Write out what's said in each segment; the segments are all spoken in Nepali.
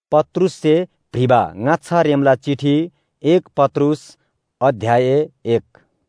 पत्रुस से भ्रिबा ngacha रेमला चिठी 1 पत्रुस अध्याय 1।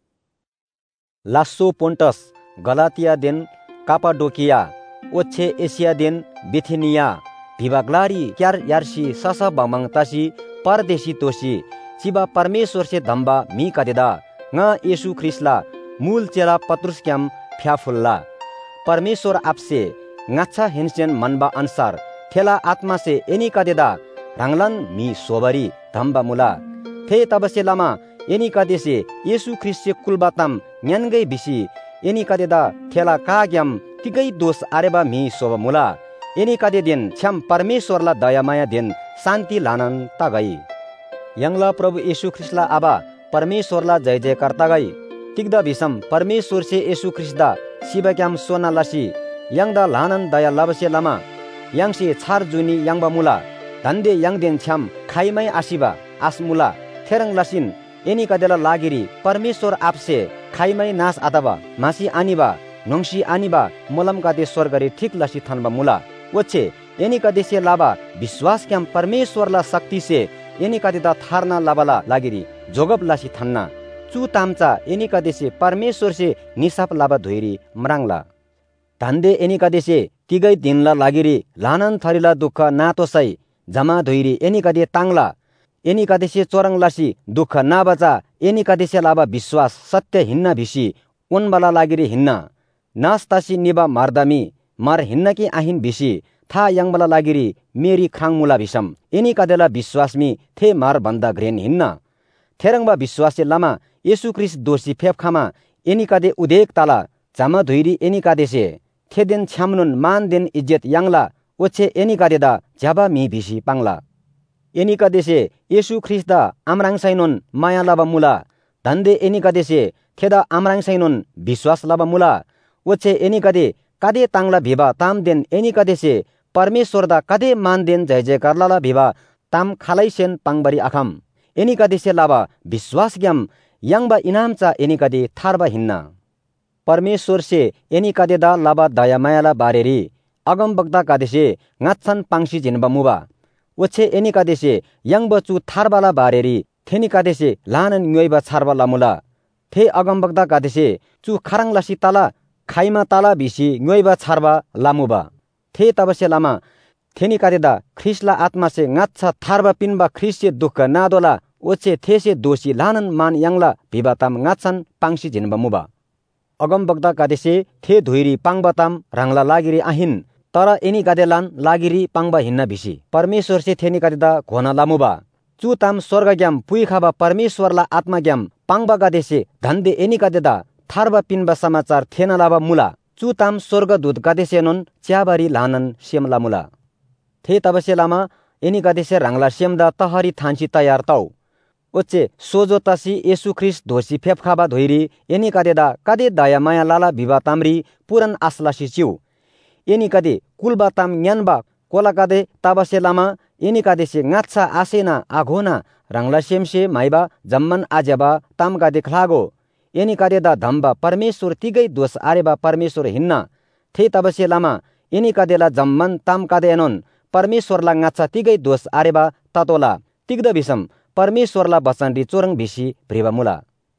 लास्सो पोन्टस गलातिया देन कापाडोकिया ओच्छे एशिया देन बिथिनिया भिबाग्लारी क्यार यार्सी ससा बमंग तासी परदेशी तोसी चिबा परमेश्वर से धम्बा मी कदेदा nga येशु ख्रिस्ला मूल चेला पत्रुस क्याम फ्याफुल्ला परमेश्वर आपसे ngacha हिंसेन मनबा अनुसार ठेला आत्मा से एनी कदेदा रंगलन मी सोबरी धम्बा मुला थे तबसे लामा एनी कदेसे येशु ख्रिस्ट से कुलबातम न्यानगै बिसी एनी कदेदा ठेला काग्याम तिगै दोष आरेबा मी सोब मुला एनी कदे दिन छ्याम परमेश्वरला दयामाया दिन शान्ति लानन तगई यंगला प्रभु येशु ख्रिस्टला आबा परमेश्वरला जय जयकार तगई तिग्दा बिसम परमेश्वर से येशु ख्रिस्दा शिबक्याम सोना लासी यंगदा लानन दया लाबसे लामा यंगसे छार जुनी यंगबा मुला धन्डे यंगदेन छ्याम खाइमै आशिबा आसमुला थेरंग लासिन एनी कदेला लागिरी परमेश्वर आपसे खाइमै नास आताबा मासी आनिबा नोंसी आनिबा मोलम कादे स्वर्गरे ठीक लासी थानबा मुला वच्छे एनी कदेसे लाबा विश्वास क्याम परमेश्वरला शक्ति से एनी कदेदा थारना लाबाला लागिरी जोगब लासी थान्ना चु तामचा एनी कदेसे परमेश्वर से निसाप लाबा धोइरी मरांगला धन्डे एनी कदेसे तिगै दिनला लागिरी लानन थरीला दुःख नातोसै जमा धोइरी एनी कदे तांगला एनी कदेसे चोरंग लासी दुःख नाबचा एनी कदेसे लाबा विश्वास सत्य हिन्ना भिसी उनबला लागिरी हिन्ना नास्तासी निबा मार्दामी मार हिन्ना कि आहिन भिसी था यंगबला लागिरी मेरी खांगमुला भिसम एनी कदेला विश्वासमी थे मार बन्दा ग्रेन हिन्ना थेरंगबा विश्वाससे लामा येशु ख्रिस्ट दोषी फेफखामा एनी कदे उदेक ताला जमा धोइरी एनी कदेसे थेदेन छ्यामनुन मान देन इज्जत यांगला ओछे एनी कदेदा ज्याबा मी भिसी पांगला एनी कदेसे येशु ख्रिस्दा आमरांगसाइनोन माया लाबा मुला धन्डे एनी कदेसे थेदा आमरांगसाइनोन विश्वास लाबा मुला ओछे एनी कदे तांगला भिबा ताम देन एनी कदेसे परमेश्वरदा कदे मान देन जय जयकार लाला भिबा ताम खालाइसेन पांगबारी आखाम एनी कदेसे लाबा विश्वास ग्याम यंगबा इनामचा एनी कदे थारबा हिन्ना परमेश्वर से एनी कदेदा लाबा दया मायाला बारेरी अगम बग्दा कदेसे ngatshan पांगसी जिनबा मुबा ओछे एनी कदेसे यंग बचु थारबाला बारेरी थेनी कदेसे लानन न्योइबा छारबा लामुला थे अगम बग्दा कदेसे चु खरंग लासी ताला खाइमा ताला बिसी न्योइबा छारबा लामुबा थे तबसे लामा थेनी कदेदा ख्रिस्टला आत्मा से ngatsha थारबा पिनबा ख्रिस्ट से दुःख नादोला ओछे थेसे दोषी लानन मान यंगला भिबाताम ngatshan पांगसी जिनबा मुबा अगम बग्दा कदेसे थे धोइरी पांगबाताम रांगला लागिरी आहिन तर एनी कदेलान लागिरी पांगबा हिन्ना भिसी परमेश्वर से थेनी कदेदा घोना लामुबा चु ताम स्वर्ग ग्याम पुई खाबा परमेश्वरला आत्मा ग्याम पांगबा कदेसे धन्डे एनी कदेदा थारबा पिनबा समाचार थेना लाबा मुला चु ताम स्वर्ग दूत कदेसे नोन च्याबारी लानन सेमला मुला थे तबसे लामा एनी कदेसे रांगला सेमदा तहरी थान्सी तयार तौ ओच्चे सोजो तसी येशु ख्रिस्ट धोसी फेफखाबा धोइरी एनी कदेदा कदे दया माया लाला भिबा तामरी पुरन आसलासी चिउ एनी कदे कुलबाताम न्यानबा कोला कदे तबसे लामा एनी कदेसे ngatsha आसेना आघोना रांगला सेमसे माइबा जम्मन आजेबा ताम कदे खलागो एनी कदेदा धम्बा परमेश्वर तिगै दोष आरेबा परमेश्वर हिन्ना थे तबसे लामा एनी कदेला जम्मन ताम कदे एनोन परमेश्वरला ngatsha तिगै दोष आरेबा ततोला तिग्दा बिसम परमेश्वरला बचनरी चोरंग भिसी भ्रिबा मुला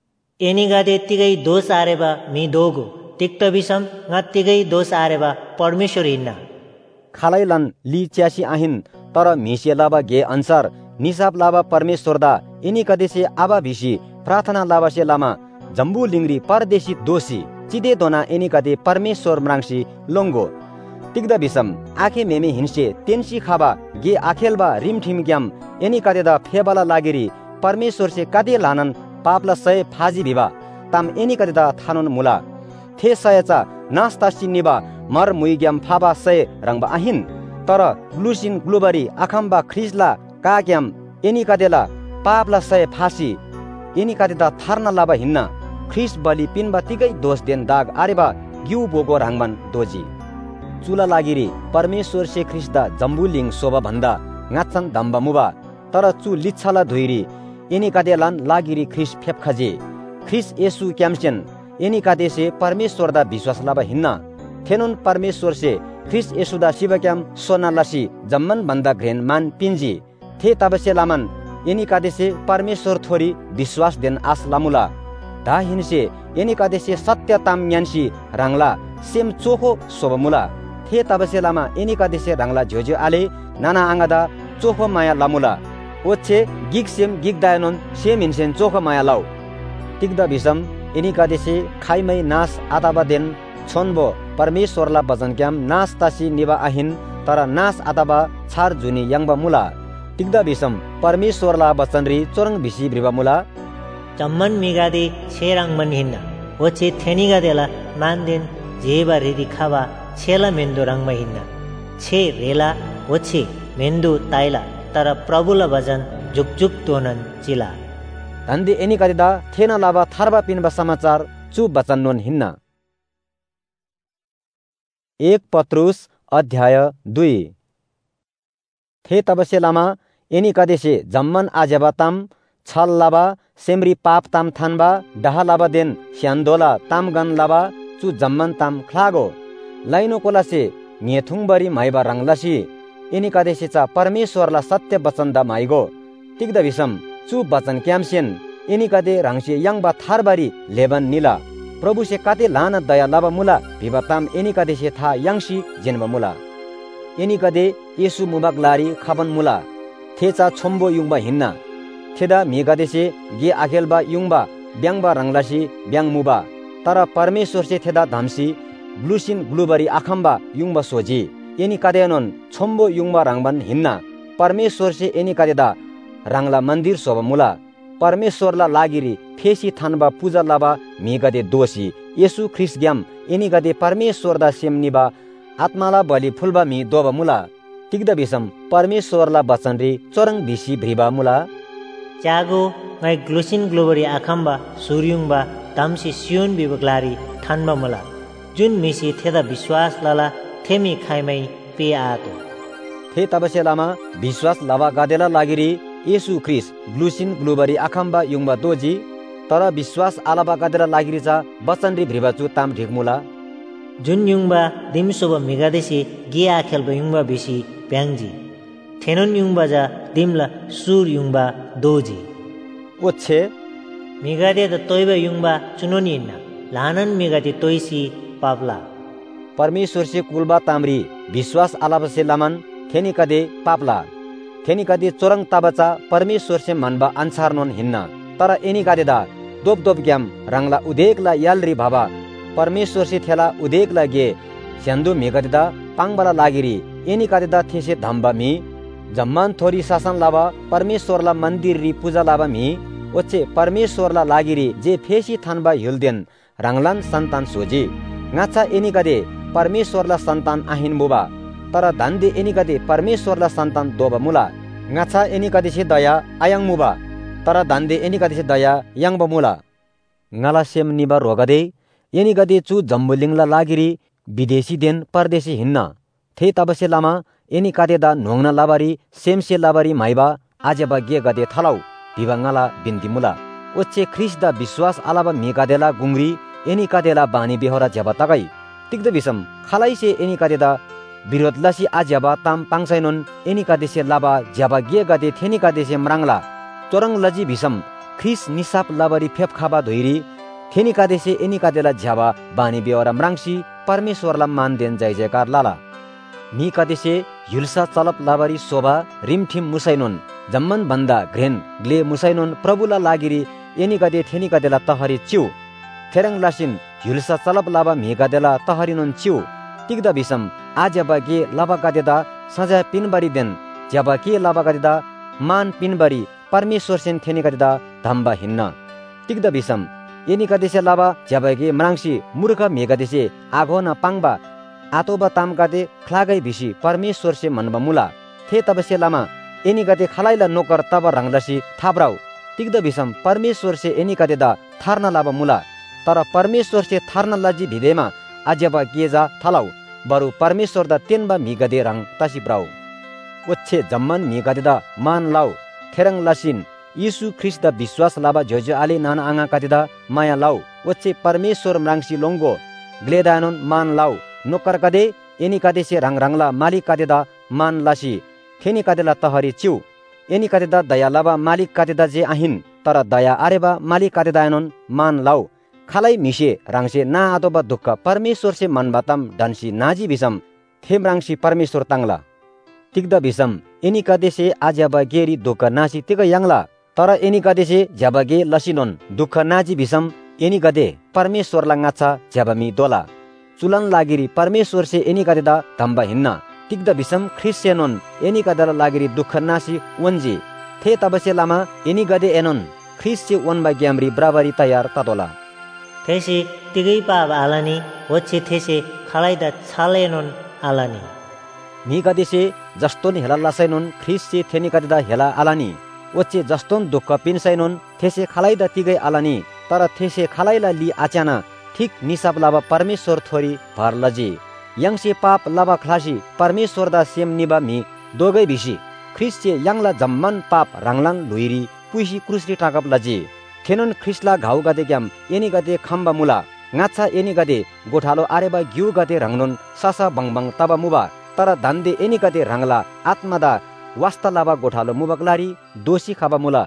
एनी कदे तिगै दोष आरेबा मी दोगो तिक्त बिसम ngatigai दोष आरेबा परमेश्वर हिन्ना खालाइलन ली च्यासी आहिन तर मिसे लाबा गे अनुसार निसाब लाबा परमेश्वरदा एनी कदेसे आबा भिसी प्रार्थना लाबासे लामा जम्बू लिंगरी परदेशी दोषी चिदे दोना एनी कदे परमेश्वर मरांगसी लोंगो तिग्दा बिसम आखे मेमे हिंसे तेन्सी खाबा गे आखेलबा रिमठिम ग्याम एनी कदेदा फेबाला लागिरी परमेश्वर से कदे लानन पापला सय फाजी भिबा ताम एनी कदेदा थानन मुला थे सयचा नास्तासी निबा मर मुइग्याम फाबा सय रंगबा आहिन तर ग्लुसिन ग्लुबरी आखाम्बा ख्रिस्टला काग्याम एनी कदेला पापला सय फासी एनी कदेदा थारना लाबा हिन्ना ख्रिस्ट बलि पिनबा तिगै दोष देन दाग आरेबा ग्यु बोगो रांगमान दोजी चुला लागिरी परमेश्वर से ख्रिस्टदा जम्बुलिङ शोभा भन्दा ngatshan दम्बा मुबा तर चु लिच्छाला धोइरी एनी कदेलान लागिरी ख्रिस्ट फेफखाजे ख्रिस्ट येशु क्यामसेन एनी कदेसे परमेश्वरदा विश्वास लाबा हिन्ना थेनुन परमेश्वर से ख्रिस यसुदा सिबक्याम सोना लसी जम्मन बन्दा घ्रेन मान पिन्जी थे तबसे लामन यनी कादेसे परमेश्वर थोरी विश्वास देन आस लामुला धा हिनसे यनी कादेसे सत्य ताम ज्ञानसी रांगला सेम चोखो सोबमुला थे तबसे लामा यनी कादेसे रांगला झ्योझ्यो आले नाना आंगादा चोखो माया लामुला ओछे गिग सेम गिग दायनोन सेम हिनसेन चोखो माया लाउ तिग्दा बिसम यनी कादेसे खाइमै नास आताबा देन छोनबो परमेश्वरला बचन क्याम नास तासी निबा आहिन तर नास आताबा छार जुनी यांगबा मुला तिग्दा बिसम परमेश्वरला बचन री चोरंग बिसी ब्रिबा मुला जम्मन मिगादे छेरांग मन हिन्ना ओछे थेनिगादेला मानदेन जेबा रेदी खावा छेला मेन्दो रंगमा हिन्ना छे रेला ओछे मेन्दो ताइला तर प्रभुला भजन जुकजुक तोनन चिला धन्दी एनी कादिदा थेना लाबा थारबा पिनबा समाचार चु बचन नोन हिन्ना 1 पत्रुस अध्याय 2 थे तबसे लामा एनी कादेसे जम्मन आजेबा ताम छल लाबा सेमरी पाप ताम थानबा डहा लाबा देन स्यान्दोला ताम गन लाबा चु जम्मन ताम ख्लागो लाइनो कोलासे न्येथुङबरी माइबा रंगलासी एनी कादेसे चा परमेश्वरला सत्य वचन दा माइगो तिग्दा विसम चु वचन क्यामसेन एनी कादे रंगसे यांगबा थारबारी लेबन निला प्रभु से काते लाना दया लाबा मुला भिबा ताम एनी कादे से था यांगसी जेनबा मुला एनी कादे येसु मुबाक लारी खाबन मुला थेचा छोम्बो युङबा हिन्ना थेदा मेगादे से गे आखेलबा युङबा ब्यांगबा रंगलासी ब्यांग मुबा तर परमेश्वर से थेदा धामसी ग्लुसिन ग्लुबरी आखम्बा युङबा सोजी एनी कादेनोन छोम्बो युङबा रंगबन हिन्ना परमेश्वर से एनी कादेदा रंगला मंदिर सोबा मुला परमेश्वरला लागिरी फेसी थानबा पूजा लाबा मेगादे दोषी येसु ख्रिस ग्याम एनी गदे परमेश्वर दा सेमनिबा आत्माला बलि फुलबा मी दोबा मुला तिग्दा बिसम परमेश्वरला बचन रे चोरंग बिसी भ्रिबा मुला चागो ngai ग्लुसिन ग्लोबरी आखम्बा सूर्युङबा दामसी सियोन बिबगलारी थानबा मुला जुन मिसी थेदा विश्वास लाला थेमी खाइमै पे आतो थे तबसे लामा विश्वास लाबा गादेला लागिरी येसु ख्रिस ग्लुसिन ग्लोबरी आखम्बा युङबा दोजी तर विश्वास आलाबा गादेला लागिरी चा बचन रि भ्रिबाचु ताम ढिकमुला जुन युङबा दिमसोब मेगादेसी गे आखेलबा युङबा बेसी ब्यांगजी थेनोन युङबा जा दिमला सुर युङबा दोजी ओछे मेगादे द तोइबा युङबा चुनोनिना लानन मेगादे तोइसी पावला परमेश्वर से कुलबा तामरी विश्वास आलाबा से लामन थेनी कदे पापला थेनी कदे चोरंग ताबचा परमेश्वर से मनबा अंसार नोन हिन्ना तर एनी कादेदा दोप दोप ग्याम रंगला उदेकला यालरी भाबा परमेश्वर से थेला उदेकला गे स्यान्दु मेगदेदा पाङबला लागिरी एनी कादेदा थेसे धम्बा मी जम्मान थोरी शासन लाबा परमेश्वरला मन्दिर री पूजा लाबा मी ओछे परमेश्वरला लागिरी जे फेसी थानबा हिलदेन रंगलान सन्तान सोजी ngacha एनी कादे परमेश्वरला सन्तान आहिन मुबा तर धान्दे एनी कादे परमेश्वरला सन्तान दोबा मुला ngacha एनी कादे से दया आयाङ मुबा तर धान्दे एनी कादे से दया यांगबा मुला ngala सेम निबा रोगदे एनी कादे चु जम्बुलिङला लागिरी विदेशी देन परदेशी हिन्ना थे तबसे लामा एनी कादे दा नोंगना लाबारी सेमसे लाबारी माइबा आजेबा गे गदे थलाउ भिबाङला बिन्दी मुला ओछे ख्रिस दा विश्वास आलाबा मेगादेला गुंगरी एनी कादेला बानी बेहोरा जबा तगाई तिग्द बिसम खालाइसे एनी कादेदा विरोध लासी आजेबा ताम पाङसाइनोन एनी कादेसे लाबा जबा गे गदे थेनी कादेसे मराङला चोरंग लजी बिसम ख्रिस निसाप लाबारी फेप खाबा धोइरी थेनी कादेसे एनी कादेला झ्याबा बानी बेहोरा मराङसी परमेश्वरला मान देन जय जयकार लाला मी कादेसे हिलसा चलप लाबारी शोभा रिमठिम मुसाइनोन जम्मन बन्दा घ्रेन ग्ले मुसाइनोन प्रभुला लागिरी एनी कादे थेनी कादेला तहरी चिउ थेरङ लासिन हिलसा चलप लाबा मेगादेला तहरिनोन चिउ तिग्दा बिसम आजेबा गे लाबा कादेदा सजा पिनबारी देन ज्याबा के लाबा कादेदा मान पिनबारी परमेश्वर सेन थेनी कादेदा धम्बा हिन्ना तिग्दा बिसम एनी कादेसे लाबा ज्याबा गे मराङसी मूर्ख मेगादेसे आगो न पाङबा आतोबा ताम कादे ख्लागै बिसी परमेश्वर से मनबा मुला थे तबसे लामा एनी कादे खलाइला नोकर तब रंगलासी थाब्राउ तिग्दा बिसम परमेश्वर से एनी कादेदा थार्ना लाबा मुला तर परमेश्वर से थार्ना लाजी भिदेमा आजेबा गेजा थलाउ बरु परमेश्वर दा तेनबा मिगदे रंग तासिब्राउ ओछे जम्मन मिगदेदा मान लाउ थेरङ लासिन यीशु ख्रिस्ट दा विश्वास लाबा झोझो आले नाना आङा कादेदा माया लाउ ओछे परमेश्वर मराङसी लोंगो ग्लेदानोन मान लाउ नोकर कदे एनी कादेसे रंग-रंगला मालिक कादेदा मान लासी थेनी कादेला तहरी चिउ एनी कादेदा दया लाबा मालिक कादेदा जे आहिन तर दया आरेबा मालिक कादेदा एनोन मान लाउ खालाई मिसे रांगसे ना आदोबा दुःख परमेश्वर से मन बातम डान्सी नाजी बिसम थेम रांगसी परमेश्वर तांगला तिग्दा बिसम एनी कादेसे आज्याबा गेरी दुःख नासी तिग यांगला तर एनी कादेसे ज्याबागे लसिनोन दुःख नाजी बिसम एनी गदे परमेश्वरला ngacha ज्याबामी दोला चुलन लागिरी परमेश्वर से एनी कादेदा धम्बा हिन्ना तिग्दा बिसम ख्रिस्टियनोन एनी कादेला लागिरी दुःख नासी वन्जी थे तबसे लामा एनी गदे एनोन ख्रिस्चे वनबा ग्यामरी बराबरी तयार तातोला थेसे तिगै पाब आलानी वच्छे थेसे खलाइदा छालेनोन आलानी मी गदेसे जस्तोन हेला लासैनोन ख्रिस्चे थेनी कादेदा हेला आलानी वच्चे जस्तोन दुःख पिनसैनोन थेसे खलाइदा तिगै आलानी तर थेसे खलाइला लि आचाना ठीक निसाब लाबा परमेश्वर थोरी भर लजी यंगसे पाप लाबा खलासी परमेश्वर दा सेम निबा मी दोगै बिसी ख्रिस्चे यांगला जम्मन पाप रांगलान लुइरी पुइसी क्रुसरी टाकप लजी थेनोन ख्रिस्ला घाउ गदे ग्याम एनी गदे खम्बा मुला ngacha एनी गदे गोठालो आरेबा ग्यु गदे रांगनोन सासा बंगबंग तबा मुबा तर दान्दे एनी गदे रांगला आत्मादा वास्ता लाबा गोठालो मुबकलारी दोषी खाबा मुला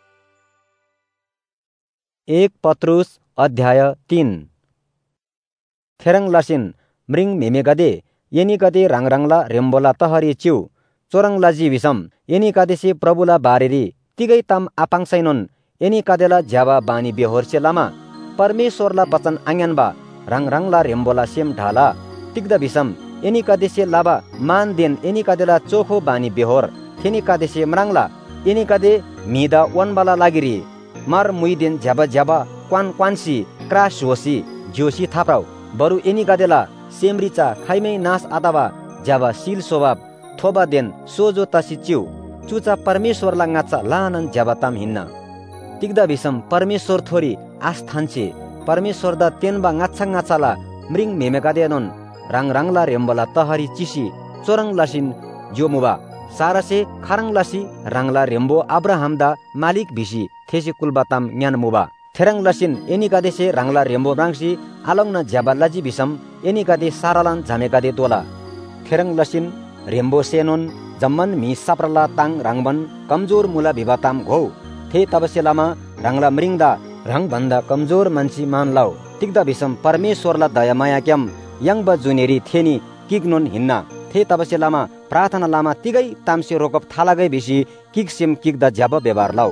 1 पत्रुस अध्याय 3 थेरंग लासिन मृंग मेमे गदे एनी गदे रांगरांगला रेम्बोला तहरी चिउ चोरंग लाजी विसम एनी कादेसे प्रभुला बारेरी तिगै ताम आपांगसैनोन एनी कादेला ज्याबा बानी बेहोरसे लामा परमेश्वरला बचन आङ्यानबा रांगरांगला रेम्बोला सेम ढाला तिग्दा बिसम एनी कादेसे लाबा मान देन एनी कादेला चोखो बानी बेहोर थेनी कादेसे मरांगला एनी कादे मिदा वनबाला लागिरी मार मुइदेन ज्याबा ज्याबा क्वान क्वानसी क्रास होसी जोसी थाप्राउ बरु एनी कादेला सेमरिचा खाइमै नास आदाबा ज्याबा सिल स्वभाव थोबा देन सोजो तासी चिउ चुचा परमेश्वरला ngacha लानन ज्याबा ताम हिन्ना तिग्दा बिसम परमेश्वर थोरी आस्थानसे परमेश्वर दा तेनबा ngacha ला मृंग मेमेगादेनोन रांगरांगला रेम्बला तहरी चिसी चोरंग लासिन जोमुबा सारासे खारंग लासी रांगला रेम्बो अब्राहम दा मालिक बिसी थेसे कुलबाताम न्यान मुबा थेरंग लासिन एनी कादेसे रांगला रेम्बो रांगसी आलंगना ज्याबा लाजी बिसम एनी कादे सारालान जामेगादे दोला थेरंग लासिन रेम्बो सेनोन जम्मन मी साप्रला तांग रांगबन कमजोर मुला बिबाताम घौ थे तबसे लामा रांगला मृंगदा रंग भन्दा कमजोर मान्छी मान लाउ तिग्दा बिसम परमेश्वरला दया माया क्याम यंगबा जुनेरी थेनी किग्नोन हिन्ना थे तबसे लामा प्रार्थना लामा तिगै तामसे रोकप थालागै बिसी किक सेम किग्दा ज्याब व्यवहार लाउ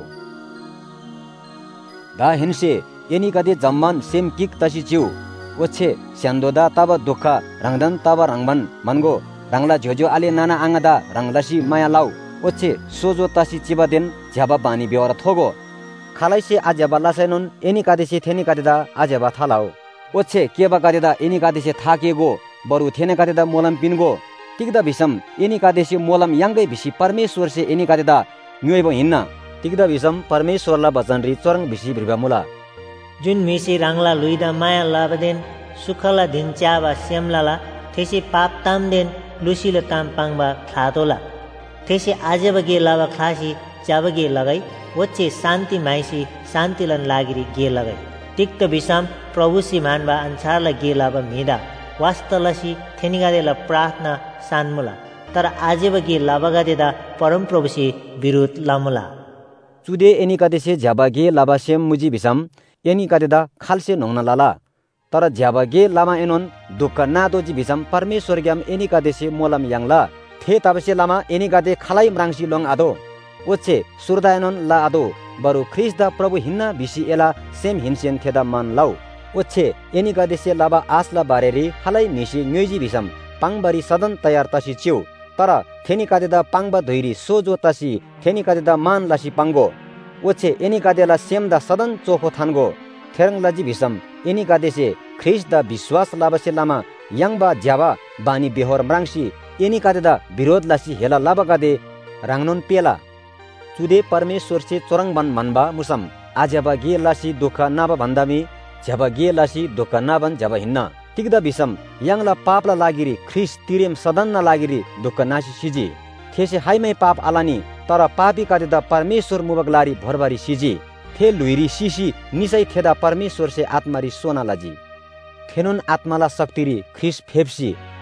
दा हिनसे एनी गदे जम्मन सेम किक तसी चिउ ओछे स्यान्दोदा तब दुःख रंगदन तब रंगबन मनगो रांगला झोझो आले नाना आंगदा रांगलासी माया लाउ ओछे सोजो तासी चिबादेन ज्याबा बानी बेवर थोगो खालाइसे आज्याबा लासैनोन एनी कादेसे थेनी कादेदा आज्याबा थालाउ ओछे केबा कादेदा एनी कादेसे थाकेगो बरु थेने कादेदा मोलम पिनगो तिग्दा बिसम एनी कादेसे मोलम यांगै बिसी परमेश्वर से एनी कादेदा न्योइबो हिन्ना तिग्दा बिसम परमेश्वरला वचनरी चोरंग बिसी भ्रिबा मुला जुन मिसी रांगला लुइदा माया लाबदेन सुखला दिन च्याबा सेमलाला थेसे पाप ताम देन लुसिलो ताम पाङबा खातोला थेसे आजेबगे लाबा खासी चाबगे लगाई वच्चे शान्ति माइसी शान्तिलन लागिरी गे लगाई तिक्त बिसम प्रभुसी मानबा अन्सारला गे लाबा मिदा वास्तलसी थेनिगादेला प्रार्थना सानमुला तर आजेबगे लाबागादेदा परम प्रभुसी विरोध लामुला चुदे एनी कादेसे ज्याबागे लाबा सेम मुजी बिसम एनी कादेदा खालसे नोंगना लाला तर ज्याबागे लामा एनोन दुःख नादोजी बिसम परमेश्वर ग्याम एनी कादेसे मोलम यांगला थे तबसे लामा एनी कादे खालाई म्रांगसी लोंग आदो ओछे सुरदायनोन ला आदो बरु ख्रिस्दा प्रभु हिन्ना बिसी एला सेम हिनसेन थेदा मान लाउ ओछे एनी कादेसे लाबा आसला बारेरी खालाई मिसी न्योइजी बिसम पाङबारी सदन तयार तासी चिउ तर थेनी कादेदा पाङबा धोइरी सोजो तासी थेनी कादेदा मान लासी पाङगो ओछे एनी कादेला सेमदा सदन चोखो थानगो थेरंग लाजी बिसम एनी कादेसे ख्रिस्दा विश्वास लाबसे लामा यांगबा ज्याबा बानी बेहोर म्रांगसी एनी कादेदा विरोध लासी हेला लाबा कादे रांगनोन पेला चुदे परमेश्वर से चोरंग बन मनबा मुसम आज्याबा गे लासी दुःख नाबा भन्दामी ज्याबा गे लासी दुःख नाबन ज्याबा हिन्ना तिग्दा बिसम यांगला पापला लागिरी ख्रिस तिरेम सदन लागिरी दुःख नासी सिजी थेसे हाइमै पाप आलानी तर पापी कादेदा परमेश्वर मुबगलारी भरबारी सिजी थे लुइरी सिसी निसै थेदा परमेश्वर से आत्मारी सोना लाजी थेनोन आत्माला शक्तिरी ख्रिस फेप्सी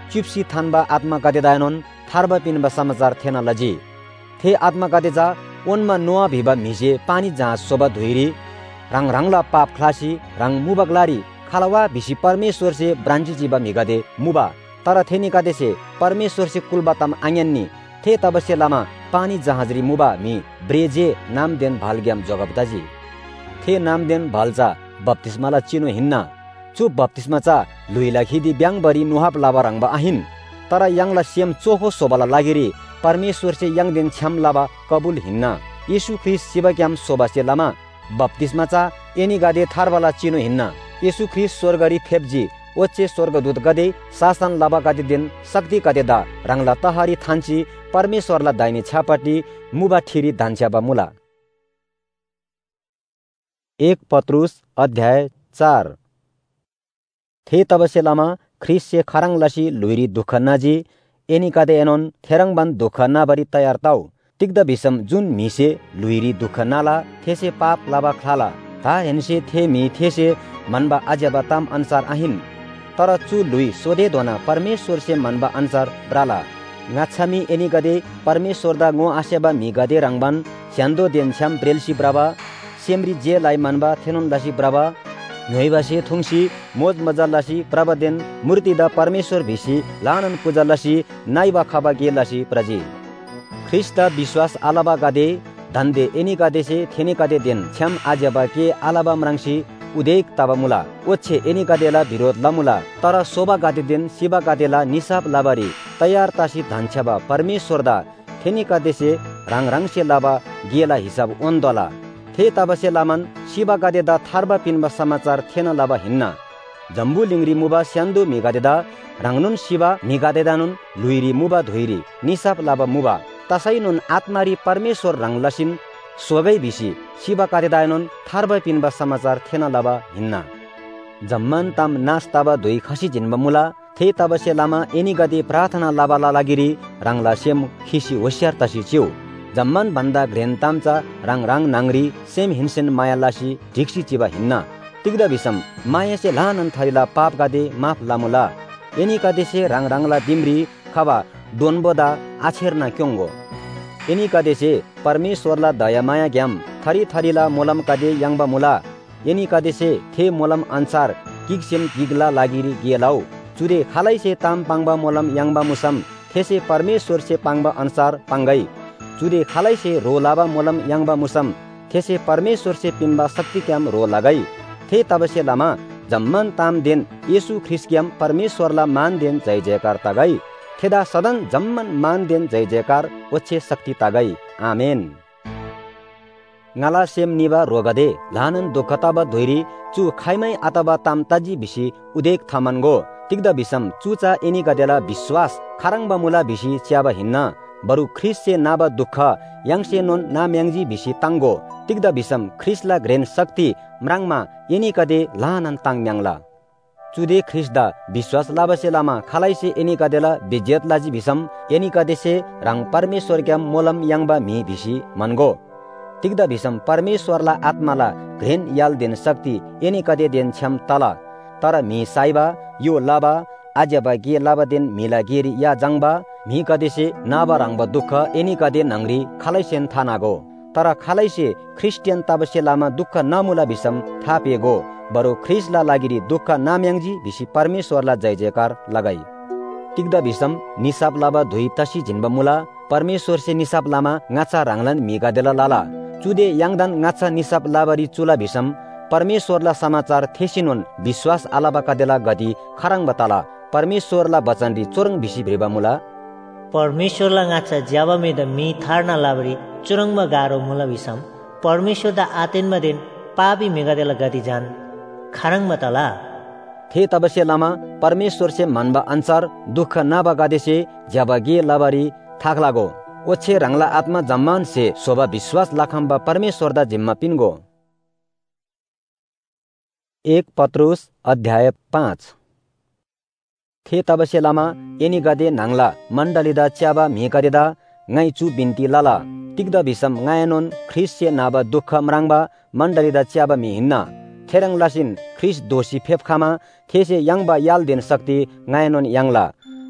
चिप्सी थानबा आत्मा दायनोन थारबा पिनबा समाचार थेना लजी थे आत्मा जा ओनमा नोआ भिबा मिजे पानी जहाँ सोबा धुइरी रंग पाप खलासी रंग मुबगलारी खालवा भिसी परमेश्वर से ब्रांची जीबा मिगदे मुबा तर थे निकादे से परमेश्वर से कुलबा तम आंगनी थे तबसे लामा पानी जहाजरी मुबा मी ब्रेजे नाम देन भालग्याम जगबदाजी थे नाम देन भालजा बप्तिस्माला चिनो हिन्ना चु बप्तिस्माचा लुइला खिदी ब्यांगबरी नुहाप लाबा रंगबा आहिन तर यांगला सेम चोहो सोबाला लागिरी परमेश्वर से यांग दिन छ्याम लाबा कबुल हिन्ना यीशु ख्रिस्ट शिवक्याम सोबासे लामा बप्तिस्माचा एनी गादे थारवाला चिनो हिन्ना यीशु ख्रिस्ट स्वर्गरी फेब्जी ओचे स्वर्गदूत गदे शासन लाबा गादे दिन शक्ति गदेदा रंगला तहारी थान्ची परमेश्वरला दाहिने छापटी मुबा ठिरी धान्छ्याबा मुला 1 पत्रुस अध्याय 4 थे तबसे लामा ख्रिस्ट से खरंग लसी लुइरी दुख नाजी एनी कादे एनोन थेरंग बन दुख ना बरी तैयार ताउ तिग्द बिसम जुन मिसे लुइरी दुख नाला थेसे पाप लाबा खाला ता हेनसे थे मी थेसे मनबा अजबा ताम अनुसार आहिन तर चु लुई सोधे दोना परमेश्वर से मनबा अनुसार ब्राला ngatsami eni gade परमेश्वर दा ngो आसेबा मी गदे रंगबान स्यान्दो देन छ्याम ब्रेलसी ब्राबा सेमरी जे लाई मनबा थेनोन लासी ब्राबा न्योइबासे थुंसी मोज मजा लासी ब्राबा देन मूर्ति दा परमेश्वर भिसी लानन पूजा लासी नाइबा खाबा गे लासी प्रजी ख्रिस्ता विश्वास आलाबा गदे धन्दे एनी गदे से थेनी गदे देन छ्याम आजेबा के आलाबा मरांसी उदेक ताबा मुला ओछे एनी गदेला विरोध लामुला तर सोबा गदे दिन शिवा गदेला निसाब लाबारी तयार तासी धान्छबा परमेश्वर दा थेनी गदे से रंग से लाबा गेला हिसाब ओन्दला थे तबसे लामन शिवा गदे दा थारबा पिनबा समाचार थेना लाबा हिन्ना जम्बु लिंगरी मुबा स्यान्दो मिगादे दा रंगनुन शिवा मिगादे दानुन लुइरी मुबा धुइरी निसाब लाबा मुबा तसैनुन आत्मारी परमेश्वर रंगलसिन सोबै बिसी शिवा कार्यदायनुन थारबा पिनबा समाचार थेना लाबा हिन्ना जम्मान ताम नास ताबा दुई खसी जिन्बा मुला थे तबसे लामा एनी गदे प्रार्थना लाबा लागिरी रंगला सेम खिसी होशियार तसी चिउ जम्मान भन्दा घ्रेन तामचा रंग नांगरी सेम हिन्सेन माया लासी ढिक्सी चिबा हिन्ना तिग्दा बिसम माया से लानन थरिला पाप गदे माफ लामुला एनी गदे से रंगला दिमरी खबा डोनबोदा आछेरना क्योंगो एनी कदे से परमेश्वरला दया माया ग्याम थरी थरीला मोलम कदे यांगबा मुला एनी कदे से थे मोलम अनुसार किगसेम किगला लागिरी गेलाउ चुरे खालै से ताम पांगबा मोलम यांगबा मुसम थेसे परमेश्वर से पांगबा अनुसार पांगई चुरे खालै से रो लाबा मोलम यांगबा मुसम थेसे परमेश्वर से पिनबा शक्ति क्याम रो लगई थे तबसे लामा जम्मन ताम देन यीशु ख्रिस्ट क्याम परमेश्वरला मान देन जय जयकार तगई थेदा सदन जम्मन मान देन जय जयकार ओछे शक्ति तागई आमेन ngala sem niba rogade lanan dokataba doiri chu khaimai ataba tamtaji bisi udek thamango tigda bisam chucha eni gadela विश्वास खारंगबा मुला बिसी च्याबा हिन्ना बरु ख्रिस से नाबा दुख यांगसे नोन नाम्यांगजी बिसी तांगो टिगदा बिसम ख्रिसला ग्रेन शक्ति म्रांगमा एनी कदे लानन तांगम्यांगला चुदे ख्रिसदा विश्वास लाबसे लामा खालाइसे एनी कदेला बिजेत लाजी बिसम एनी कदेसे रंग परमेश्वर क्याम मोलम यांगबा मी बिसी मनगो टिगदा बिसम परमेश्वरला आत्माला ग्रेन याल दिन शक्ति एनी कदे देन छम तला तर मी साइबा यो लाबा आजबा गे लाबा दिन मिला गेरी या जंगबा मी कदेसे नाबा रंगबा दुख एनी कदे नंगरी खालाइसेन थानागो तर खालाइसे ख्रिस्टियन तबसे लामा दुख नमुला बिसम थापेगो बरु ख्रिसला लागिरी दुख नाम्यांगजी बिसी परमेश्वरला जय जयकार लगाई टिगदा बिसम निसाब लाबा धुई तसी जिन्बा मुला परमेश्वर से निसाब लामा ngacha रंगलन मिगा देला लाला चुदे यांगदान ngacha निसाब लाबारी चुला बिसम परमेश्वरला समाचार थेसिनुन विश्वास आलाबा कदेला गदी खरंग बताला परमेश्वरला वचन रि चोरंग बिसी भ्रेबा मुला परमेश्वरला ngacha ज्याबा मेद मी थारना लाबरी चुरंगमा गारो मुला बिसम परमेश्वरदा आतेनमा दिन पापी मेगादेला गदी जान खरंग बताला थे तबसे लामा परमेश्वर से मनबा अनुसार दुख नाबा गादेसे ज्याबा गे लाबारी थाक लागो ओछे रंगला आत्मा जम्मान से सोबा विश्वास लाखम्बा परमेश्वर दा जिम्मा पिनगो 1 पत्रुस अध्याय 5 थे तबसे लामा एनी गदे नांगला मंडलीदा च्याबा मेकरेदा ngai chu binti lala tigda bisam ngayanon ख्रिस से नाबा दुख मरांगबा मंडलीदा च्याबा मी हिन्ना थेरंग लासिन ख्रिस दोषी फेफखामा थेसे यांगबा याल दिन शक्ति ngayanon यांगला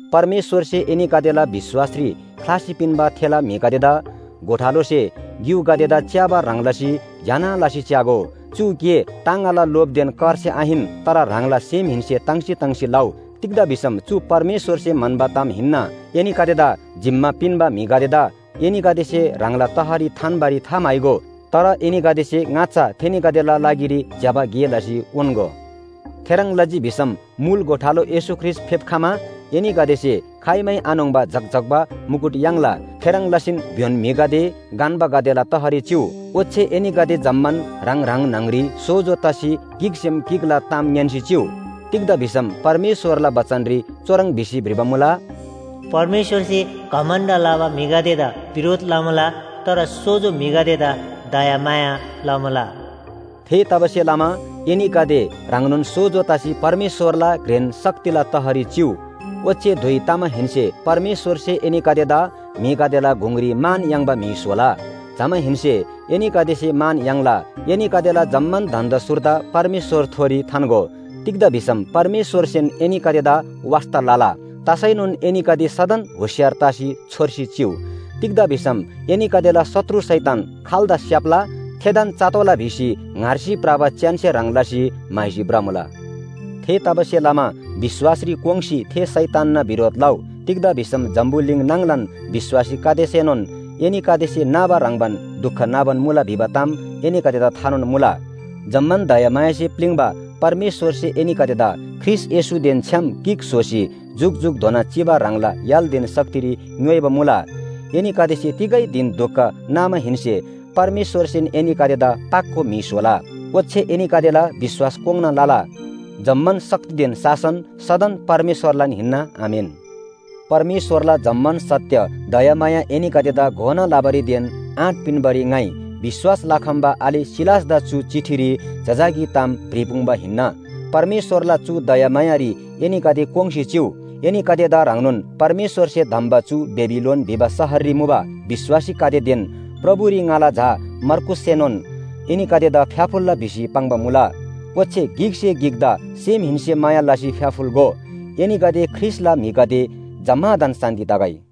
परमेश्वर से एनी कादेला विश्वासरी क्लासी पिनबा थेला मिकादेदा गोठालो से गिउ गादेदा च्याबा रांगलासी जाना लासी च्यागो चु के टांगाला लोभ देन कर से आहिन तरा रांगला सेम हिनसे तंगसी लाउ तिक्दा बिसम चु परमेश्वर से मनबा ताम हिन्ना एनी कादेदा जिम्मा पिनबा मिगादेदा एनी गादे से रांगला तहारी थानबारी थाम आइगो तर एनी गादे से गाचा थेनी गादेला लागिरी ज्याबा गिएलासी उनगो थेरंग लजी बिसम मूल गोठालो येशू ख्रिस्ट फेपखामा एनी गादे से खाइमै आनोंबा जगजगबा मुकुट यांगला थेरंग लसिन भ्योन मिगादे गानबा गादेला तहरी चिउ ओछे एनी गादे जम्मन रंग रंग नंगरी सोजो तसी गिगसेम गिगला ताम न्यान्सी चिउ तिग्दा बिसम परमेश्वरला बचनरी चोरंग बिसी भ्रिबमुला परमेश्वर से घमण्ड लावा मिगादेदा विरोध लामला तर सोजो मिगादेदा दया माया लामला थे तबसे लामा एनी गादे रांगनुन सोजो तासी परमेश्वरला ग्रेन शक्तिला तहरी चिउ ओचे धोई तामा हिंसे परमेश्वर से एनी कादेदा मी कादेला घुंगरी मान यांगबा मी सोला जामा हिंसे एनी कादे से मान यांगला एनी कादेला जम्मन धन्द सुरता परमेश्वर थोरी थानगो तिग्दा बिसम परमेश्वर सेन एनी कादेदा वास्ता लाला तासैनुन एनी कादे सदन होशियार तासी छोरसी चिउ तिग्दा बिसम एनी कादेला शत्रु शैतान खालदा स्यापला थेदान चातोला भिसी ngaर्सी प्रावा च्यान्से रांगलासी माइसी ब्रामुला थे तबसे लामा विश्वासरी कोंगसी थे शैतान न विरोध लाउ तिग्दा बिसम जम्बुलिङ नांगलन विश्वासी कादेसेनोन एनी कादेसे नाबा रांगबन दुख नाबन मुला भिबाताम एनी कादेदा थानुन मुला जम्मन दया मायासे प्लिङबा परमेश्वर से एनी कादेदा ख्रिस येशू देन छ्याम किक सोसी जुग जुग धोना चिबा रांगला याल दिन शक्तिरी न्वेब मुला एनी कादेसे तिगै दिन दुख नाम हिंसे परमेश्वर सेन एनी कादेदा पाक्को मिसोला ओछे एनी कादेला विश्वास कोंगना लाला जम्मन शक्ति देन शासन सदन परमेश्वरला हिन्ना आमेन परमेश्वरला जम्मन सत्य दया माया एनी कादेदा घोना लाबरी देन आठ पिनबरी गाई विश्वास लाखम्बा आली सिलासदा चु चिठिरी जजागी ताम भ्रिपुङबा हिन्ना परमेश्वरला चु दया मायारी एनी कादे कोंगसी चिउ एनी कादेदा रांगनुन परमेश्वर से धम्बा चु बेबिलोन भिबा सहरी मुबा विश्वासी कादे देन प्रभुरी गाला झा मर्कुस सेनोन एनी कादेदा फ्याफुल्ला भिसी पाङबा मुला ओछे गिगसे गिगदा सेम हिंसे माया लासी फ्याफुल गो एनी गादे ख्रिसला मिगादे जम्मा दान शान्ति दागाई